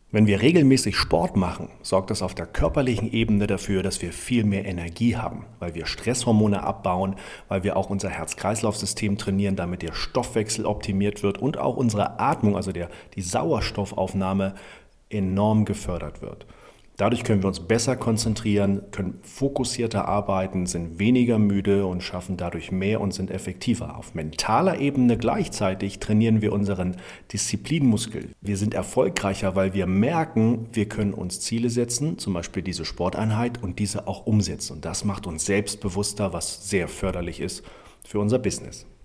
Wenn wir regelmäßig Sport machen, sorgt das auf der körperlichen Ebene dafür, dass wir viel mehr Energie haben, weil wir Stresshormone abbauen, weil wir auch unser Herz-Kreislauf-System trainieren, damit der Stoffwechsel optimiert wird und auch unsere Atmung, also die Sauerstoffaufnahme, enorm gefördert wird. Dadurch können wir uns besser konzentrieren, können fokussierter arbeiten, sind weniger müde und schaffen dadurch mehr und sind effektiver. Auf mentaler Ebene gleichzeitig trainieren wir unseren Disziplinmuskel. Wir sind erfolgreicher, weil wir merken, wir können uns Ziele setzen, zum Beispiel diese Sporteinheit, und diese auch umsetzen. Und das macht uns selbstbewusster, was sehr förderlich ist für unser Business.